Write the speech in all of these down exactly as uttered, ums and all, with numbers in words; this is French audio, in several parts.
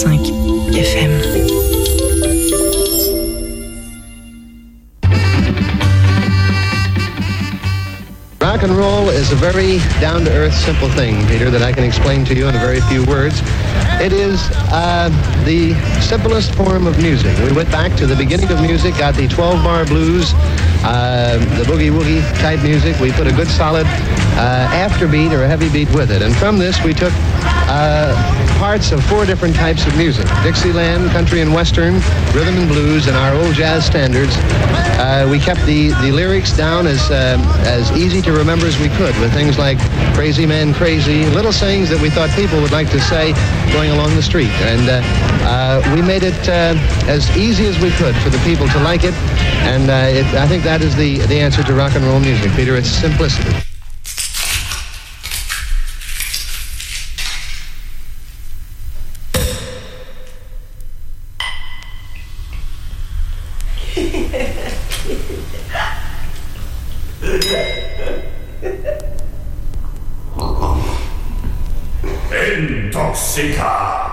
cinq F M. Rock and roll is a very down-to-earth, simple thing, Peter, that I can explain to you in a very few words. It is uh, the simplest form of music. We went back to the beginning of music, got the twelve-bar blues, uh, the boogie-woogie type music. We put a good solid uh, afterbeat or a heavy beat with it. And from this, we took uh, parts of four different types of music: Dixieland, country and western, rhythm and blues, and our old jazz standards. Uh, we kept the, the lyrics down as uh, as easy to remember as we could, with things like "Crazy Man, Crazy," little sayings that we thought people would like to say going along the street. And uh, uh, we made it uh, as easy as we could for the people to like it. And uh, it, I think that is the, the answer to rock and roll music, Peter. It's simplicity. Intoxica.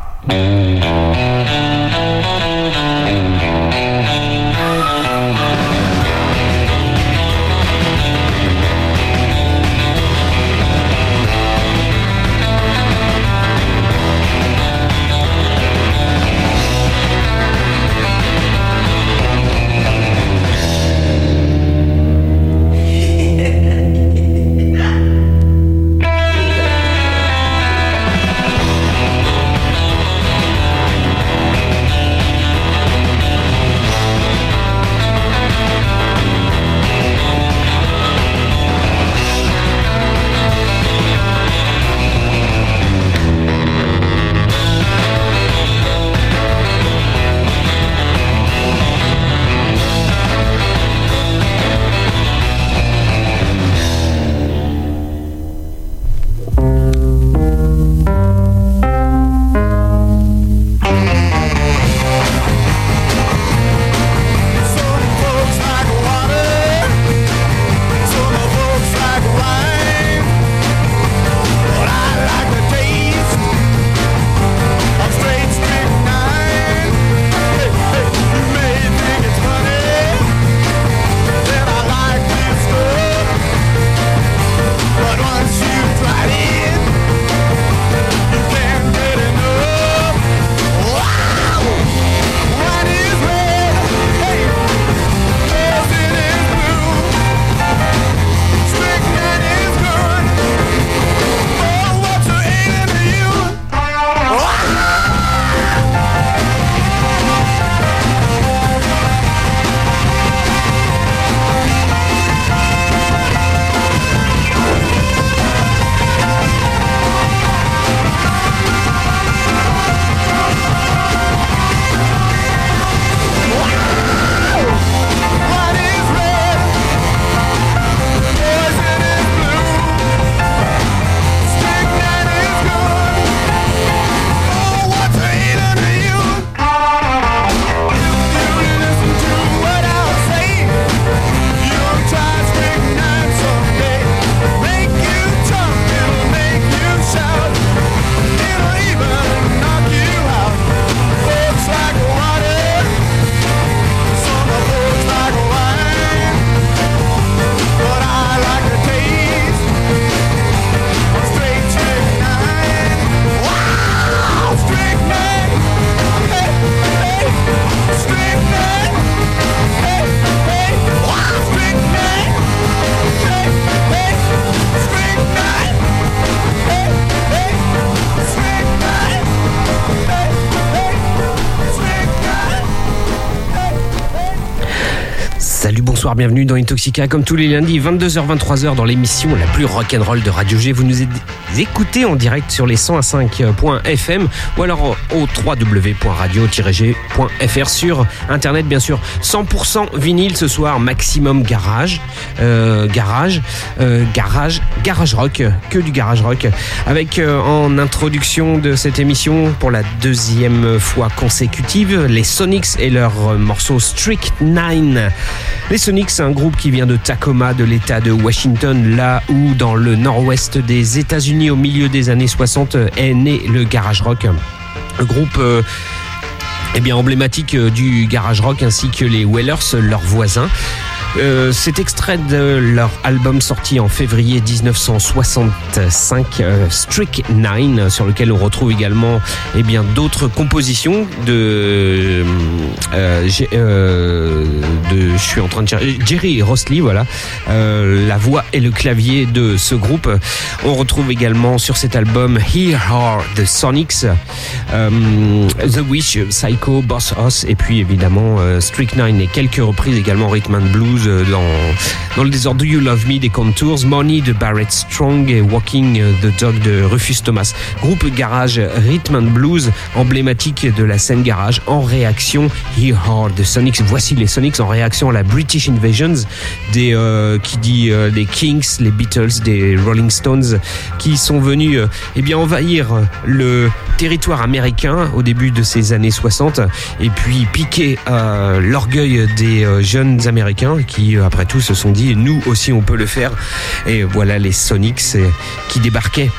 Bonsoir, bienvenue dans Intoxica, comme tous les lundis, vingt-deux heures vingt-trois heures dans l'émission la plus rock'n'roll de Radio G. Vous nous écoutez en direct sur les cent un virgule cinq point F M ou alors au w w w point radio tiret g point f r sur internet, bien sûr. cent pour cent vinyle ce soir, maximum garage, euh, garage, euh, garage, garage rock, que du garage rock. Avec euh, en introduction de cette émission pour la deuxième fois consécutive, les Sonics et leur morceau Strychnine. Les Sonics, c'est un groupe qui vient de Tacoma, de l'État de Washington, là où dans le nord-ouest des États-Unis, au milieu des années soixante, est né le garage rock. le groupe euh, eh bien, emblématique du garage rock ainsi que les Wailers, leurs voisins. Euh, cet extrait de leur album sorti en février dix-neuf cent soixante-cinq, euh, Strychnine, sur lequel on retrouve également eh bien d'autres compositions de, euh, euh, de, je suis en train de dire Jerry Rosley, voilà, euh, la voix et le clavier de ce groupe. On retrouve également sur cet album Here Are the Sonics, euh, The Wish, Psycho, Boss Hoss, et puis évidemment euh, Strychnine et quelques reprises également Rhythm and Blues dans, dans le désordre Do You Love Me des Contours, Money de Barrett Strong et Walking the Dog de Rufus Thomas. Groupe garage Rhythm and Blues emblématique de la scène garage en réaction Here Are the Sonics. Voici les Sonics en réaction à la British Invasions des, euh, qui dit euh, des Kings, les Beatles, des Rolling Stones qui sont venus euh, eh bien envahir le territoire américain au début de ces années soixante et puis piquer euh, l'orgueil des euh, jeunes américains qui après tout se sont dit nous aussi on peut le faire, et voilà les Sonics qui débarquaient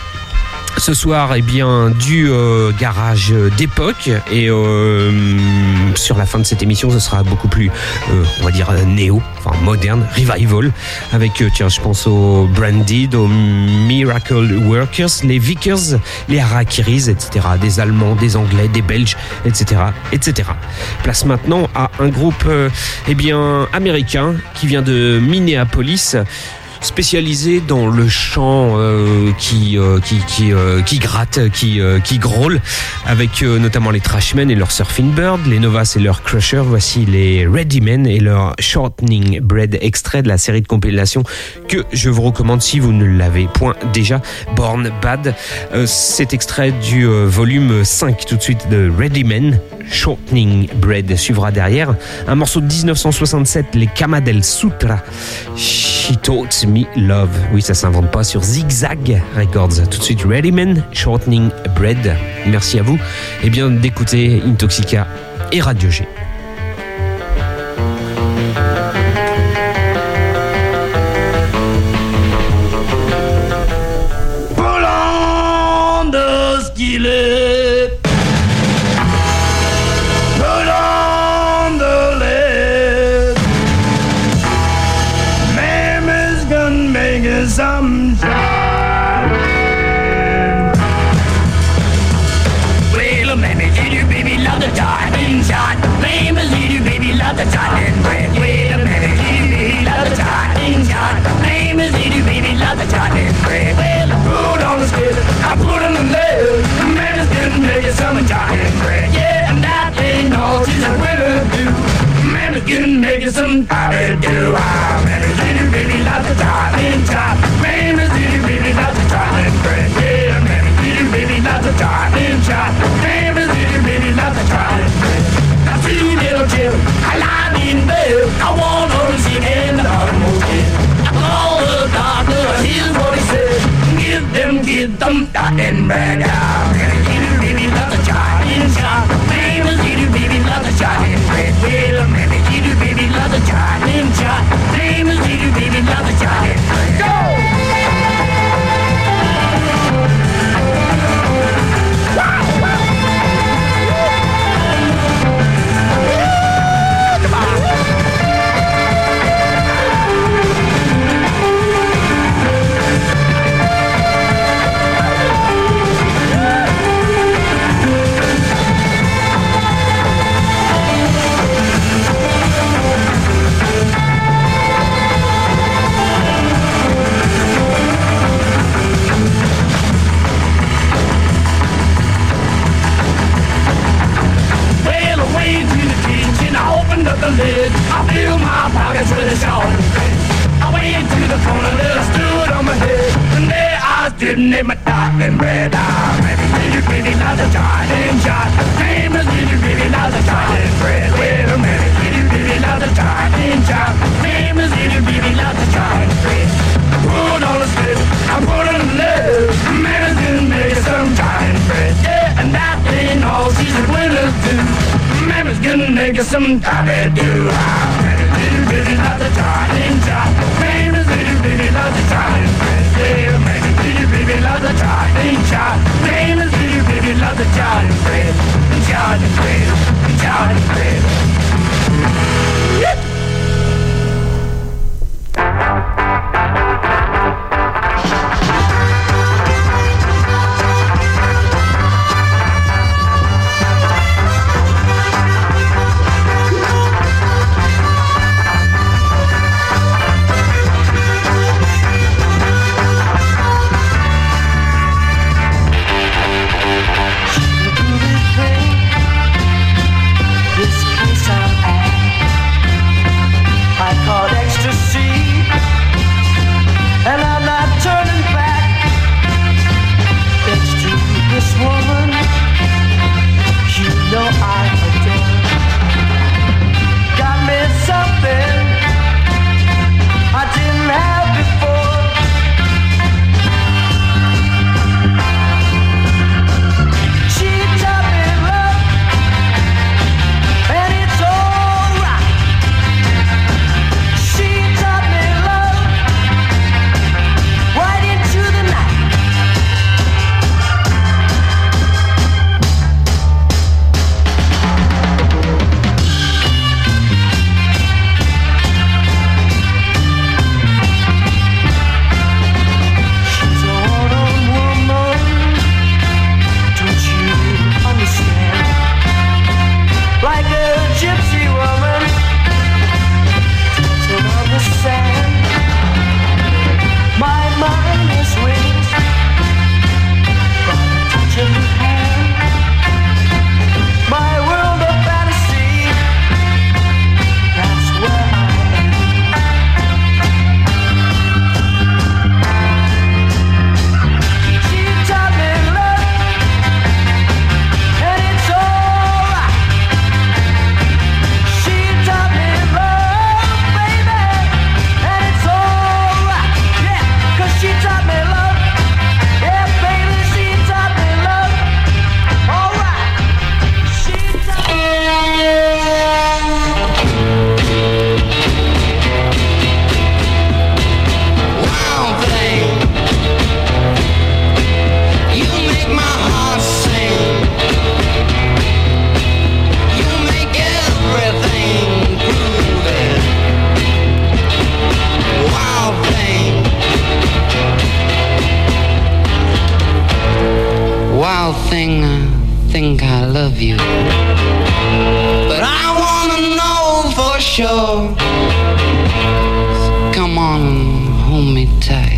ce soir eh bien du euh, garage d'époque, et euh, sur la fin de cette émission ce sera beaucoup plus euh, on va dire néo, enfin moderne, revival avec euh, tiens je pense aux Branded, aux Miracle Workers, les Vickers, les Harakiris, etc., des Allemands, des Anglais, des Belges, etc., etc. Place maintenant à un groupe euh, eh bien américain qui vient de Minneapolis, spécialisé dans le chant euh, qui, euh, qui, qui, euh, qui gratte, qui, euh, qui grôle, avec euh, notamment les Trashmen et leur Surfing Bird, les Novas et leur Crusher. Voici les Ready Men et leur Shortening Bread, extrait de la série de compilations que je vous recommande si vous ne l'avez point déjà, Born Bad. Euh, cet extrait du euh, volume cinq tout de suite de Ready Men, Shortening Bread suivra derrière. Un morceau de dix-neuf cent soixante-sept, les Kamadel Sutra, She Taught Me Love. Oui, ça s'invente pas, sur Zigzag Records. Tout de suite, Ready Men, Shortening Bread. Merci à vous et bien d'écouter Intoxica et Radio G. Pull on the skillet. Put on the lid. Mammy's gonna make us some shine. Well, mammy, did you baby love the tartan shot? Mammy's did you baby love the tartan bread? Well, mammy, did you baby love the tartan shot? Mammy's did you baby love the tartan bread? Well, I put on the skillet, I put on the lid. Mammy's gonna make us some tartan bread. Yeah, and that ain't all she's a winner do. Mammy's gonna make us some tartan do. Ah, mammy's did you baby love the tartan shot? Mammy's did you baby love the tartan bread? Yeah, mammy's did you baby love the tartan shot? Mammy's did you baby love the tartan bread? Now see little Jim, I lied in bed. I want her to see in the bottommost pit. I called the doctor, here's what he said: give them, give them tartan bread. Ah, mammy's did you baby love the tartan shot? Mammy's did you baby love the tartan bread? Well, mammy's did you baby love the tartan shot? Mammy's did you baby love the tartan bread? Go! The lid, I fill my pockets with a short bread. I went to the corner, there I stood on my head, and there I stood and ate my tartan bread. Ah, maybe did you really love the tartan shot? Famous, did you really love the tartan bread? Wait a minute, did you really love the tartan shot? Famous, did you really love the tartan bread? I put on a slip, I put on a lid, man, I didn't make some tartan bread. Yeah, and that ain't all she's a winner too. Mammy's gonna make us some tartan do. Ah, mammy's little baby love the tartan shot. Mammy's little baby love the tartan bread. Yeah, mammy's little baby love the tartan shot. Mammy's little baby love the tartan bread. love you. But I wanna know for sure. Come on and hold me tight.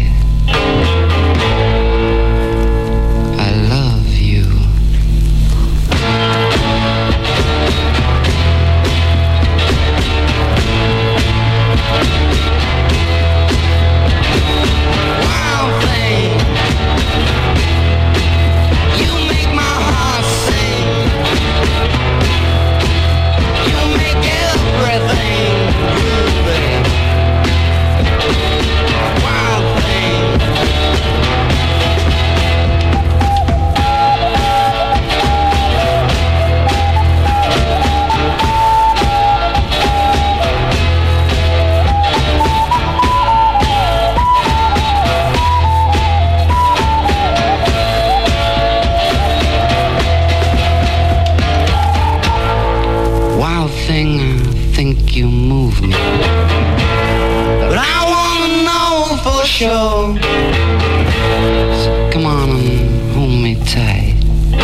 Sure. So come on and hold me tight.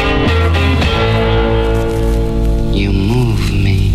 You move me.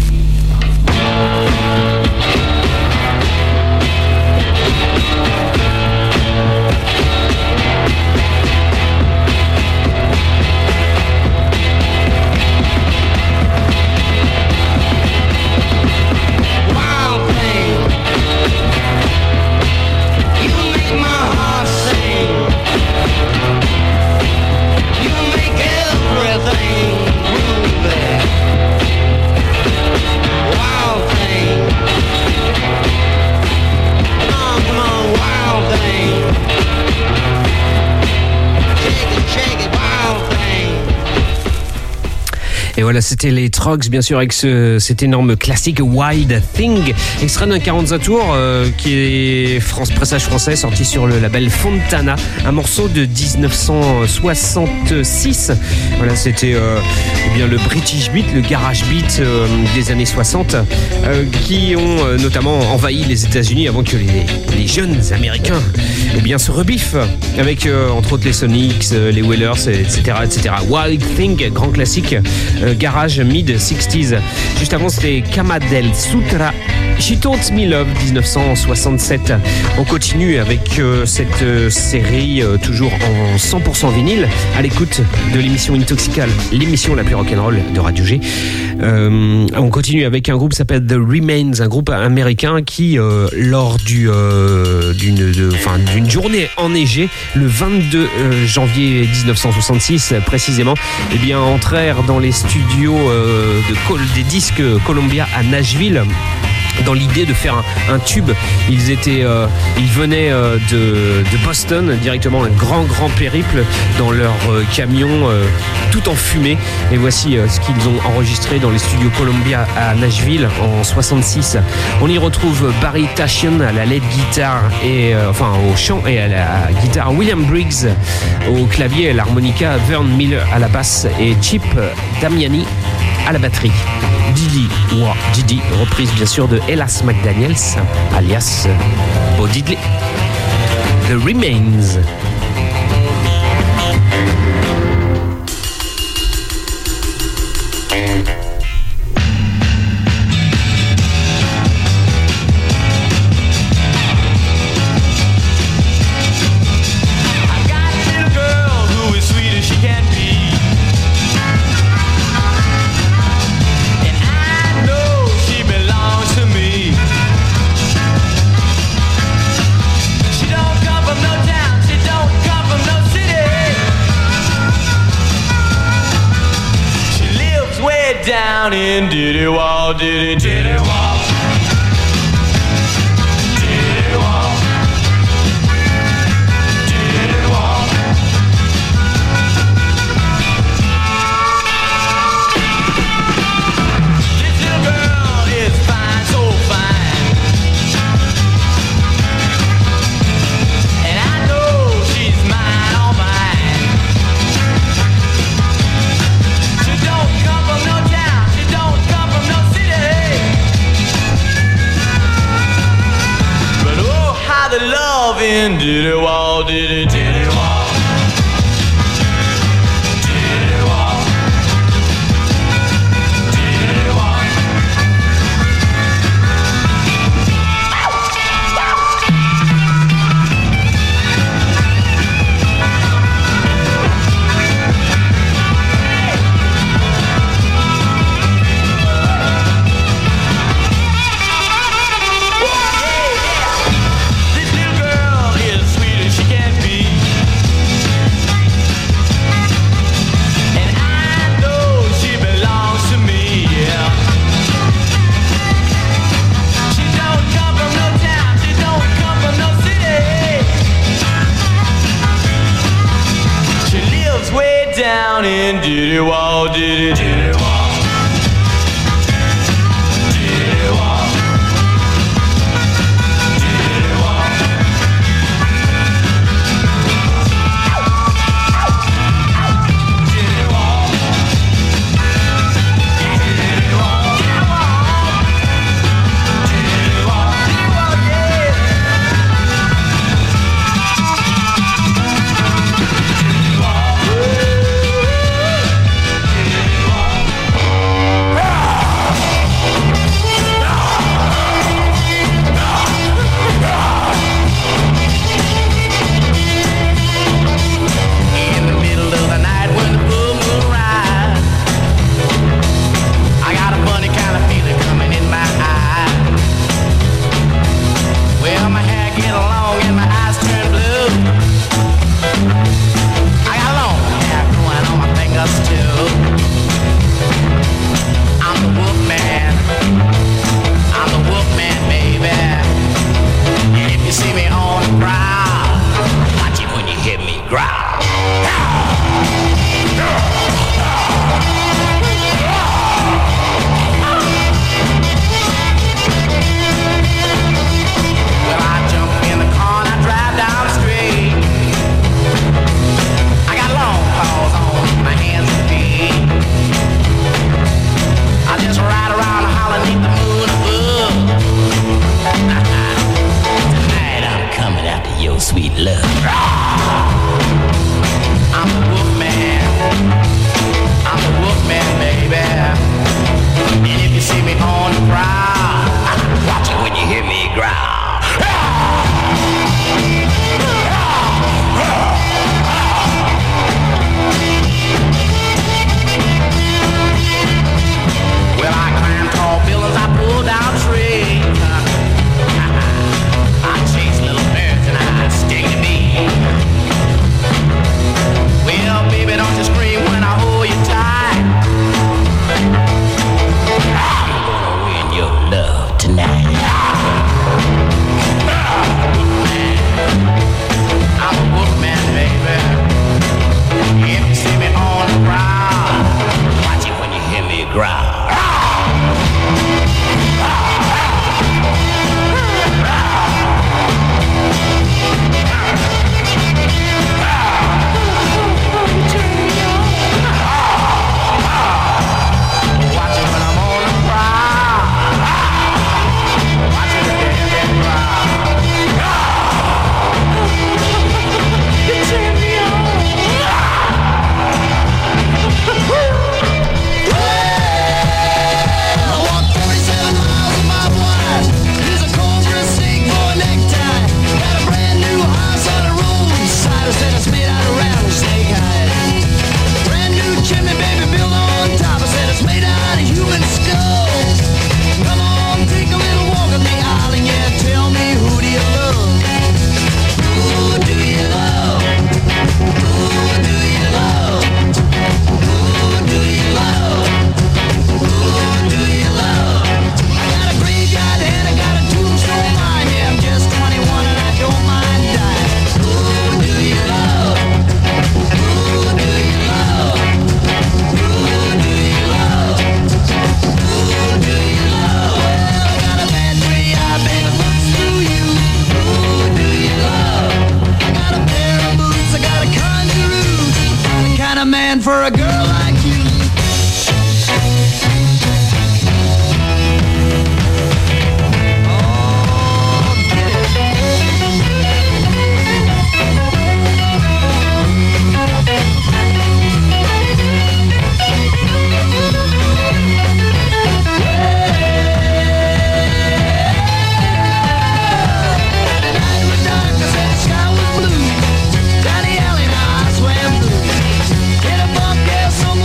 Et voilà, c'était les Troggs, bien sûr, avec ce, cet énorme classique Wild Thing, extrait d'un quarante-cinq tours euh, qui est France, pressage français, sorti sur le label Fontana, un morceau de dix-neuf cent soixante-six. Voilà, c'était euh, eh bien le British Beat, le Garage Beat euh, des années soixante, euh, qui ont euh, notamment envahi les États-Unis avant que les, les jeunes Américains eh bien, se rebiffent avec euh, entre autres les Sonics, euh, les Wailers, et cetera, et cetera. Wild Thing, grand classique. Euh, Garage mid sixties. Juste avant, c'était Kama del Sutra, She Taught Me Love, dix-neuf cent soixante-sept. On continue avec euh, cette euh, série euh, toujours en cent pour cent vinyle, à l'écoute de l'émission Intoxical, l'émission la plus rock'n'roll de Radio G. Euh, on continue avec un groupe qui s'appelle The Remains, un groupe américain qui, euh, lors du, euh, d'une, de, enfin, d'une journée enneigée, le vingt-deux janvier dix-neuf cent soixante-six précisément, eh bien, entrèrent dans les studios euh, de, des disques Columbia à Nashville, dans l'idée de faire un, un tube. Ils étaient, euh, ils venaient euh, de, de Boston directement, un grand grand périple dans leur euh, camion euh, tout en fumée. Et voici euh, ce qu'ils ont enregistré dans les studios Columbia à Nashville en soixante-six. On y retrouve Barry Tashian à la lead guitare et euh, enfin au chant et à la guitare, William Briggs au clavier et à l'harmonica, Vern Miller à la basse et Chip Damiani à la batterie. Didi, ouah, Didi, reprise bien sûr de Elas McDaniels, alias Bo Diddley. The Remains. Down in Diddy Wall, Diddy Diddy Wall, Diddy Wall, Diddy Wall. This little girl is fine, so fine, and I know she's mine, all mine. She don't come from no town, she don't come from no city, but oh, how the love in Diddy Wall, Diddy Diddy Wall, Diddy Wall, down in Diddy Wall, Diddy Diddy Wall. For a girl like you. Some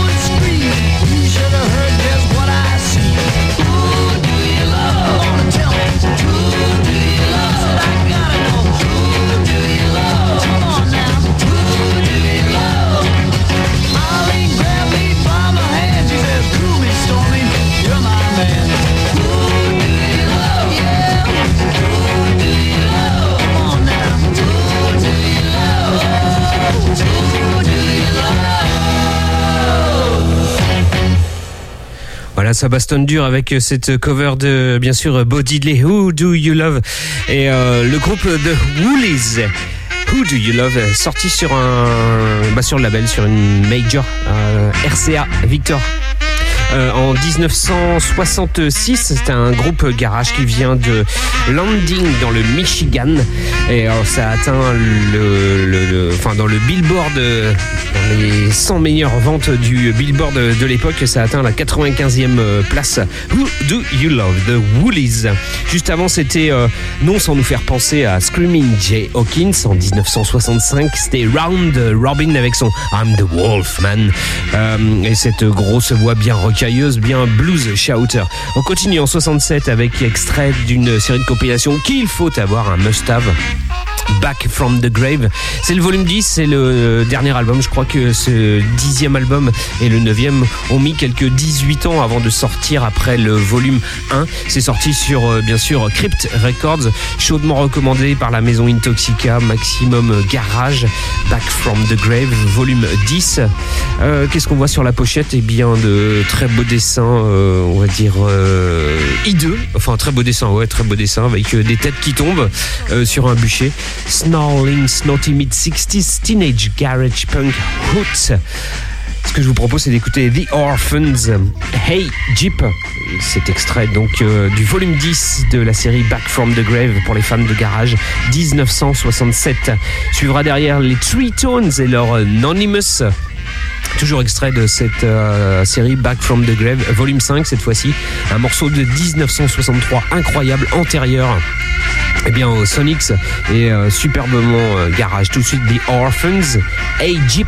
ça bastonne dur avec cette cover de, bien sûr, Bo Diddley, Who Do You Love, et euh, le groupe The Woolies, Who Do You Love, sorti sur un, bah sur le label, sur une major, euh, R C A Victor. Euh, en dix-neuf cent soixante-six, c'est un groupe garage qui vient de Landing dans le Michigan, et alors ça a atteint le, le, le enfin dans le Billboard, dans les cent meilleures ventes du Billboard de, de l'époque, ça a atteint la quatre-vingt-quinzième place. Who Do You Love, The Woolies. Juste avant, c'était euh, non sans nous faire penser à Screaming Jay Hawkins en dix-neuf cent soixante-cinq, c'était Round Robin avec son I'm the Wolf Man, euh, et cette grosse voix bien rocailleuse, bien blues shouter. On continue en soixante-sept avec extrait d'une série de compilations qu'il faut avoir, un must-have. Back from the Grave, c'est le volume dix, c'est le dernier album. Je crois que ce dixième album et le neuvième ont mis quelques dix-huit ans avant de sortir après le volume un. C'est sorti sur, bien sûr, Crypt Records, chaudement recommandé par la maison Intoxica, Maximum Garage. Back from the Grave, volume dix. Euh, qu'est-ce qu'on voit sur la pochette? Eh bien, de très beaux dessins, euh, on va dire euh, hideux, enfin très beaux dessins, ouais, très beaux dessins avec euh, des têtes qui tombent euh, sur un bûcher. Snarling, Snotty mid-sixties, Teenage Garage Punk Roots. Ce que je vous propose, c'est d'écouter The Orphans, Hey Jeep. Cet extrait donc euh, du volume dix de la série Back from the Grave pour les fans de garage, dix-neuf cent soixante-sept. Suivra derrière les Three Tones et leur Anonymous. Toujours extrait de cette euh, série Back from the Grave, volume cinq cette fois-ci, un morceau de dix-neuf cent soixante-trois incroyable, antérieur eh bien aux Sonics et euh, superbement euh, garage. Tout de suite The Orphans, Hey Jeep.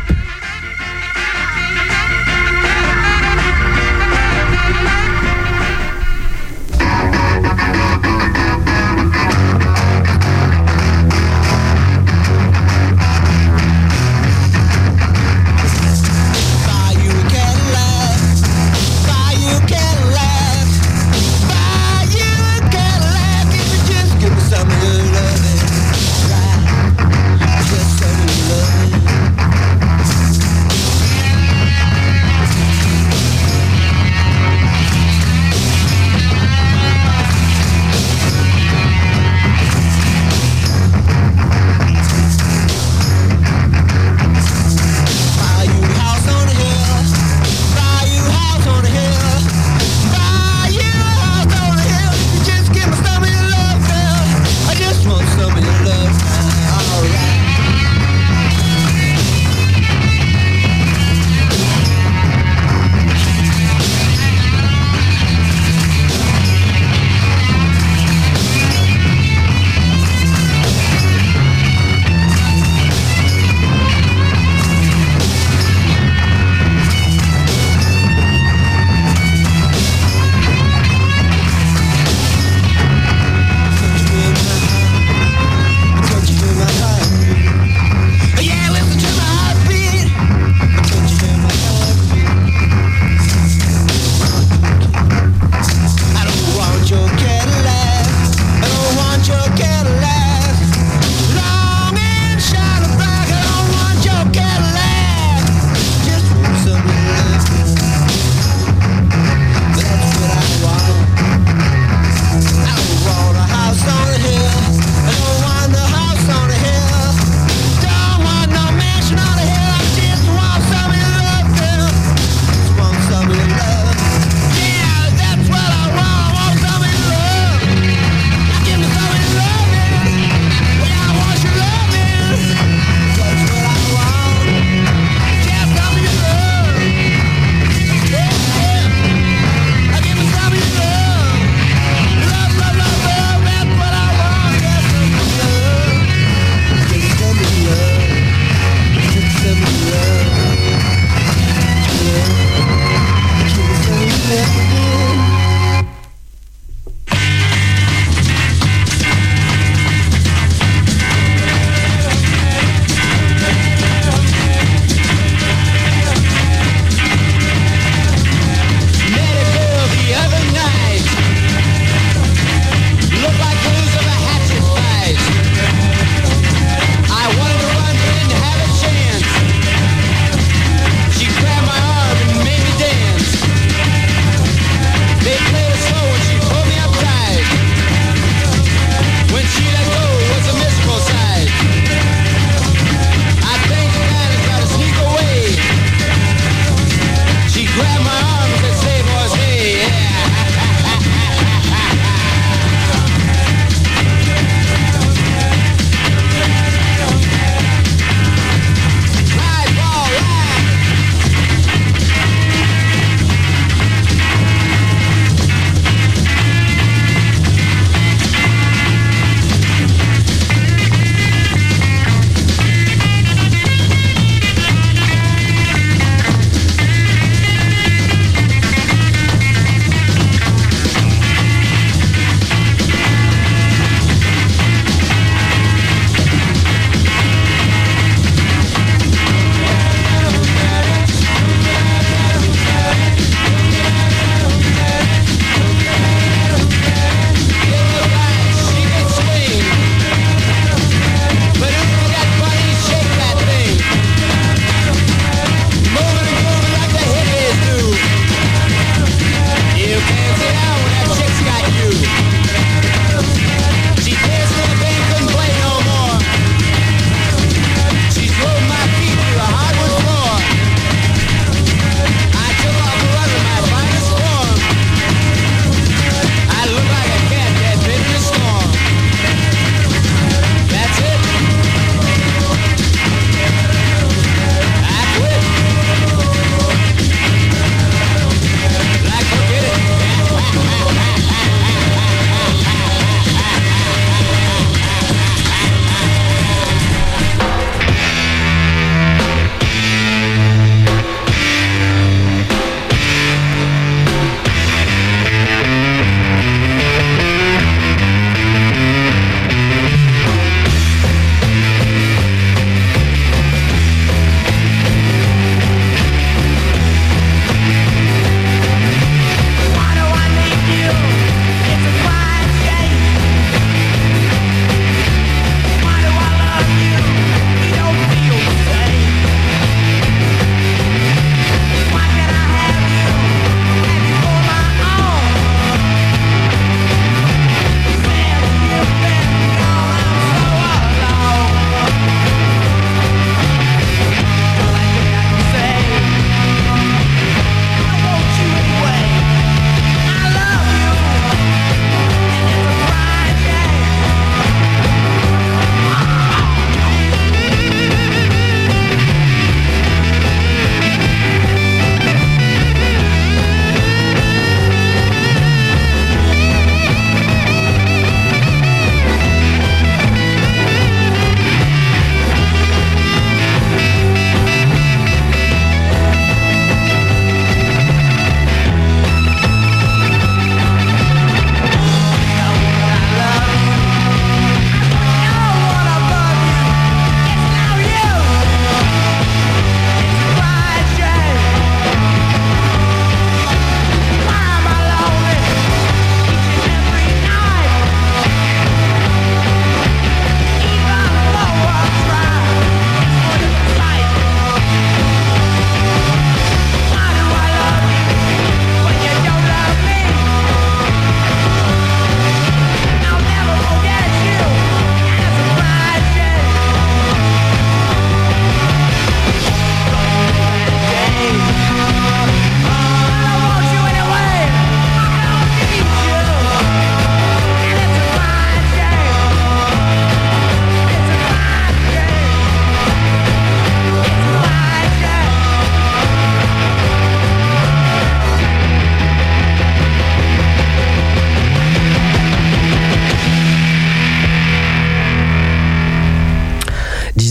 Just so you love me.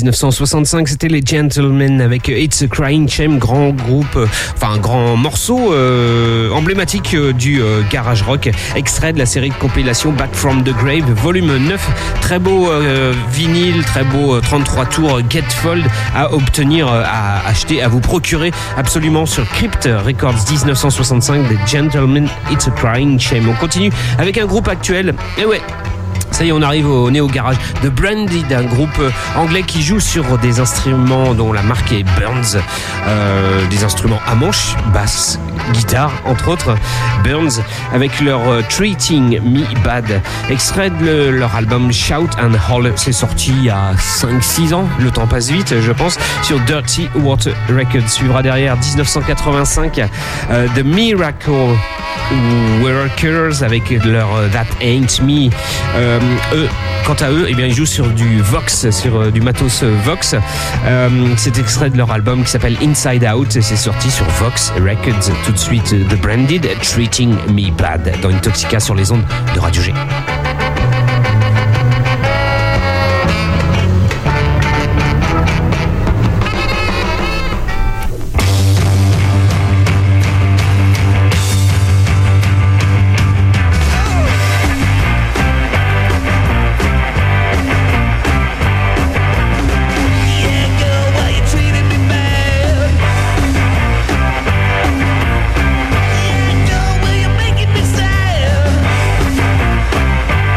dix-neuf cent soixante-cinq, c'était les Gentlemen avec It's a Crying Shame, grand groupe, euh, enfin un grand morceau euh, emblématique euh, du euh, garage rock, extrait de la série de compilation Back from the Grave, volume neuf. Très beau euh, vinyle, très beau euh, trente-trois tours Gatefold à obtenir, euh, à acheter, à vous procurer absolument sur Crypt Records. Dix-neuf cent soixante-cinq, des Gentlemen, It's a Crying Shame. On continue avec un groupe actuel, et ouais, ça y est, on arrive au néo garage. The Branded, un groupe anglais qui joue sur des instruments dont la marque est Burns, euh, des instruments à manche, basse, guitare, entre autres. Burns avec leur euh, Treating Me Bad, extrait de le, leur album Shout and Howl. C'est sorti il y a cinq six ans, le temps passe vite, je pense, sur Dirty Water Records. Suivra derrière dix-neuf cent quatre-vingt-cinq euh, The Miracle Workers avec leur uh, That Ain't Me. Euh, eux, quant à eux, eh bien, ils jouent sur du Vox, sur uh, du matos Vox. Euh, c'est extrait de leur album qui s'appelle Inside Out et c'est sorti sur Vox Records. Tout de suite, The Branded, Treating Me Bad dans Intoxica sur les ondes de Radio G. Yeah, girl, well, you're making me sad.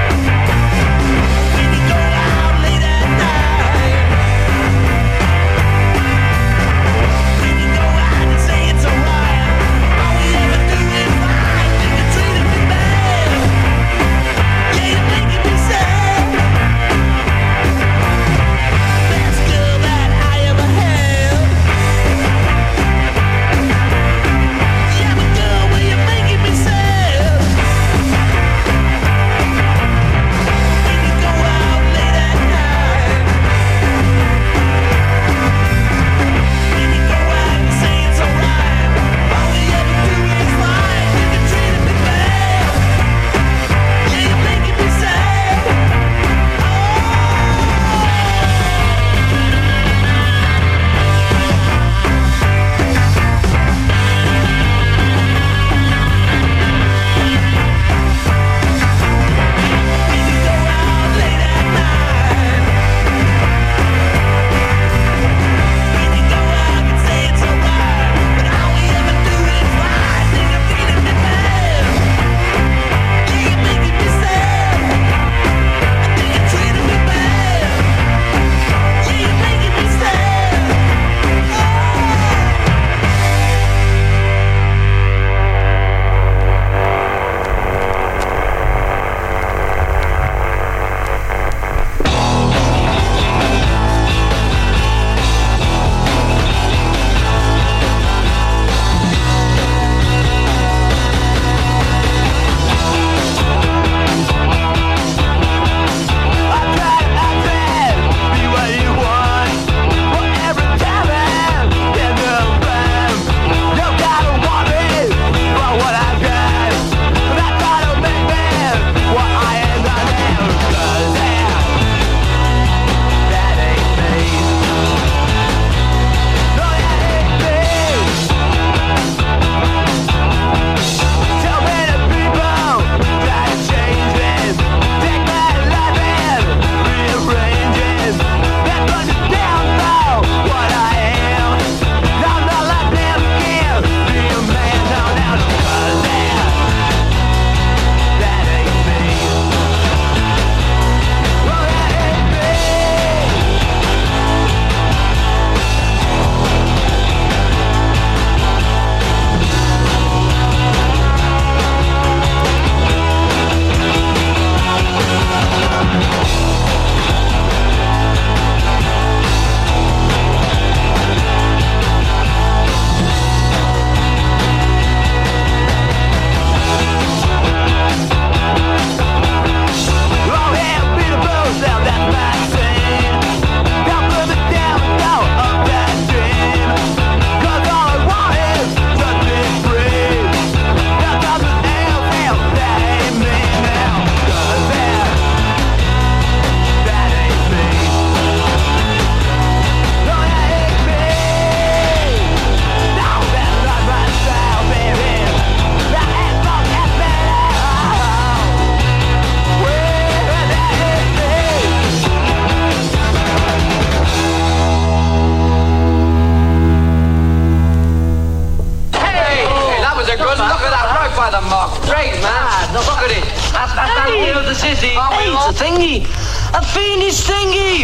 thingy of the sissy. Hey, it's a thingy. A fiendish thingy.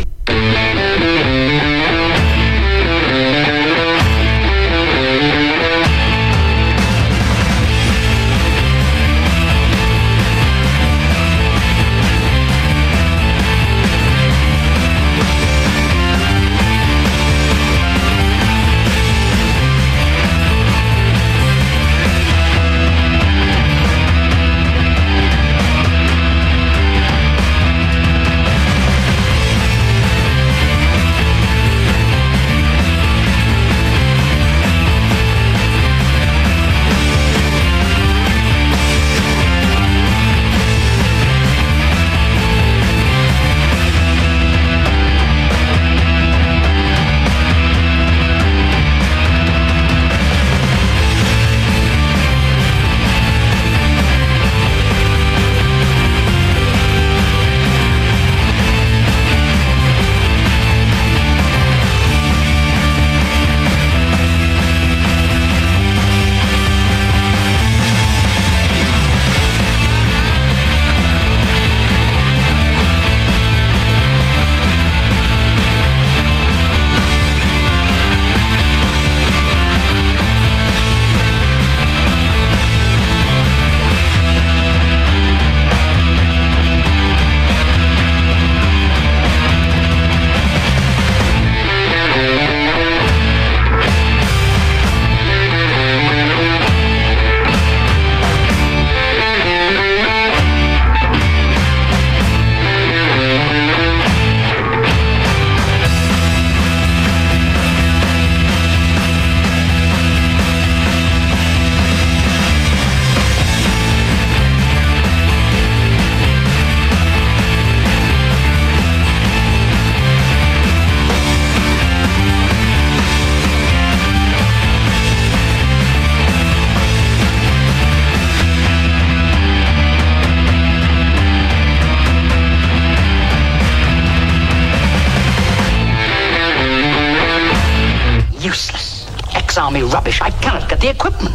Army rubbish. I cannot get the equipment.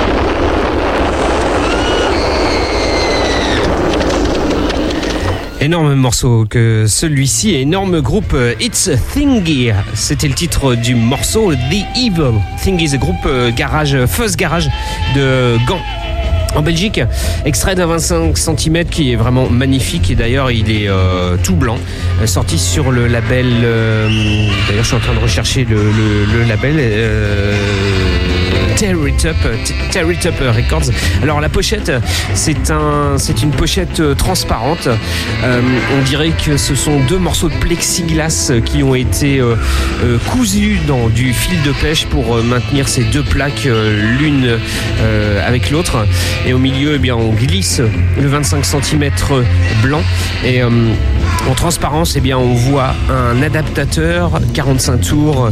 Énorme morceau que celui-ci, énorme groupe It's a Thingy. C'était le titre du morceau The Evil Thingy, groupe garage, fuzz garage de Gand en Belgique, extrait d'un vingt-cinq centimètres qui est vraiment magnifique et d'ailleurs il est euh, tout blanc, euh, sorti sur le label, euh, d'ailleurs je suis en train de rechercher le, le, le label, euh, Tear It Up, Tear It Up Records. Alors la pochette, c'est un, c'est une pochette transparente. Euh, on dirait que ce sont deux morceaux de plexiglas qui ont été euh, euh, cousus dans du fil de pêche pour euh, maintenir ces deux plaques euh, l'une euh, avec l'autre. Et au milieu, eh bien, on glisse le vingt-cinq centimètres blanc et euh, en transparence, eh bien, on voit un adaptateur quarante-cinq tours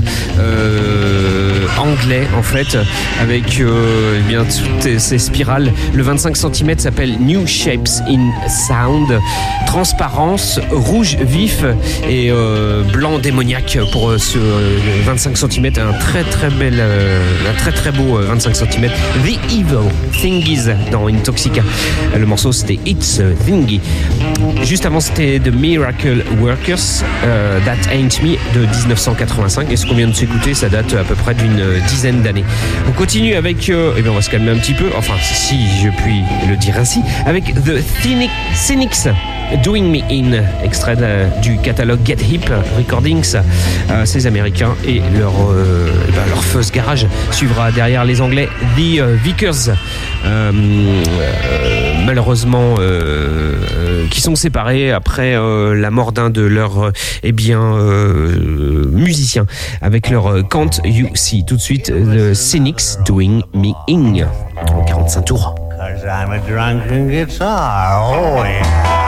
euh, anglais en fait, avec euh, eh bien, toutes ces spirales. Le vingt-cinq centimètres s'appelle New Shapes in Sound. Transparence, rouge vif et euh, blanc démoniaque pour ce euh, vingt-cinq centimètres. Un très très bel, euh, un très très beau euh, vingt-cinq centimètres. The Evil Thingies dans Intoxica. Le morceau c'était It's a Thingy. Juste avant c'était The Miracle Workers, euh, That Ain't Me de dix-neuf cent quatre-vingt-cinq. Et ce qu'on vient de s'écouter, ça date à peu près d'une dizaine d'années. On continue avec, euh, eh bien on va se calmer un petit peu, enfin si je puis le dire ainsi, avec The Cynic, Cynics. Doing Me In, extrait de, du catalogue Get Hip Recordings. Euh, ces Américains et leur, euh, ben leur fuzz garage suivra derrière les Anglais The euh, Vickers, euh, euh, malheureusement euh, euh, qui sont séparés après euh, la mort d'un de leurs euh, eh bien euh, musiciens avec leur euh, Can't You See. Tout de suite The Cynics Doing Me In en quarante-cinq tours. 'Cause I'm a drunken guitar, oh yeah.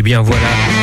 bien voilà.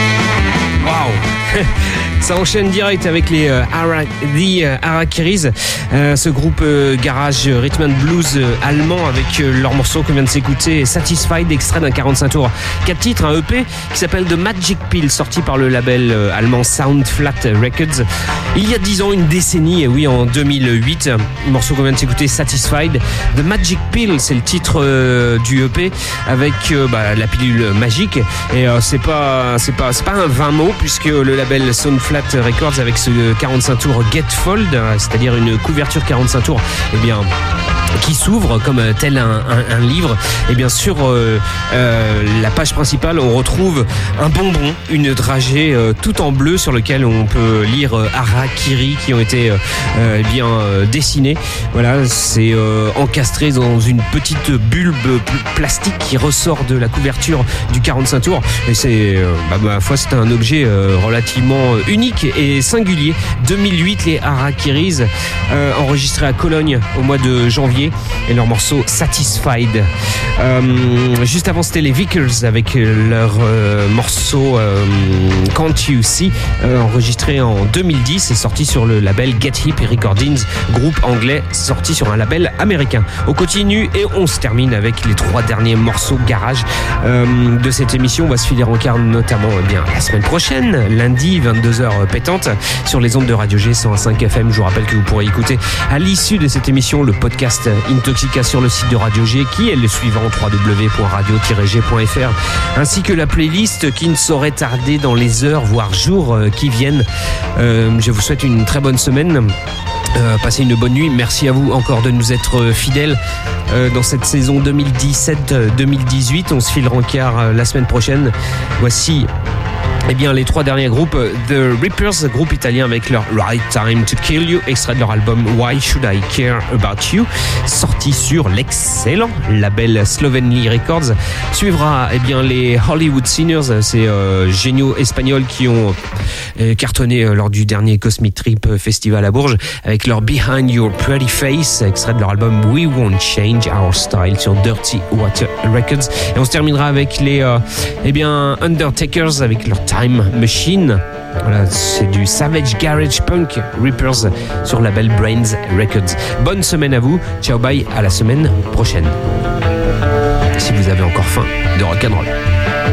Waouh. Ça enchaîne direct avec les euh, Ara- The euh, Harakiris, euh, ce groupe euh, garage euh, rhythm and blues euh, allemand avec euh, leur morceau qu'on vient de s'écouter, Satisfied, extrait d'un quarante-cinq tours. Quatre titres, un E P qui s'appelle The Magic Pill, sorti par le label euh, allemand Sound Flat Records. Il y a dix ans, une décennie, et oui, en deux mille huit, le morceau qu'on vient de s'écouter, Satisfied. The Magic Pill, c'est le titre euh, du E P avec euh, bah, la pilule magique. Et euh, c'est pas, c'est pas, c'est pas un vingt mots puisque le label Sound Flat Records avec ce quarante-cinq tours Gatefold, c'est-à-dire une couverture quarante-cinq tours, eh bien, qui s'ouvre comme tel un, un, un livre. Et bien sûr, euh, euh, la page principale, on retrouve un bonbon, une dragée euh, tout en bleu sur lequel on peut lire euh, Harakiri qui ont été euh, euh, bien euh, dessinés. Voilà, c'est euh, encastré dans une petite bulbe plastique qui ressort de la couverture du quarante-cinq tours. Et c'est, euh, bah, ma foi, c'est un objet euh, relativement unique et singulier. deux mille huit, les Harakiris, euh, enregistrés à Cologne au mois de janvier, et leur morceau Satisfied. Euh, juste avant, c'était les Vickers avec leur euh, morceau euh, Can't You See, euh, enregistré en deux mille dix et sorti sur le label Get Hip Recordings, groupe anglais sorti sur un label américain. On continue et on se termine avec les trois derniers morceaux garage euh, de cette émission. On va se filer en quart notamment eh bien, la semaine prochaine, lundi, vingt-deux heures pétantes, sur les ondes de Radio G cent cinq F M. Je vous rappelle que vous pourrez écouter à l'issue de cette émission le podcast Intoxica sur le site de Radio G, qui est le suivant, w w w point radio tiret g point f r, ainsi que la playlist qui ne saurait tarder dans les heures voire jours euh, qui viennent. Euh, je vous souhaite une très bonne semaine. Euh, passez une bonne nuit. Merci à vous encore de nous être fidèles euh, dans cette saison deux mille dix-sept deux mille dix-huit. On se filera en quart euh, la semaine prochaine. Voici Eh bien, les trois derniers groupes, The Reapers, groupe italien avec leur Right Time to Kill You, extrait de leur album Why Should I Care About You, sorti sur l'excellent label Slovenly Records. Suivra eh bien, les Hollywood Singers, ces euh, géniaux espagnols qui ont euh, cartonné euh, lors du dernier Cosmic Trip Festival à Bourges, avec leur Behind Your Pretty Face, extrait de leur album We Won't Change Our Style sur Dirty Water Records. Et on se terminera avec les euh, eh bien, Undertakers avec leur Time Machine. Voilà, c'est du Savage Garage Punk Reapers sur le label Brains Records. Bonne semaine à vous. Ciao, bye, à la semaine prochaine. Si vous avez encore faim de rock'n'roll.